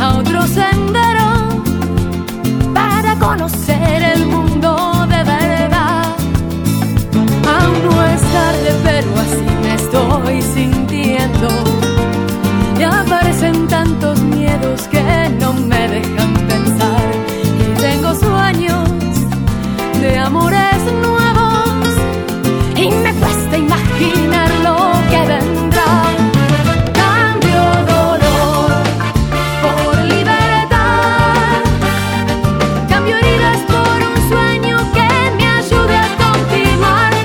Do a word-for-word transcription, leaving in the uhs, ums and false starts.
a otro sendero para conocer el mundo de verdad. Aún no es tarde, pero así me estoy sintiendo. Y aparecen tantos miedos que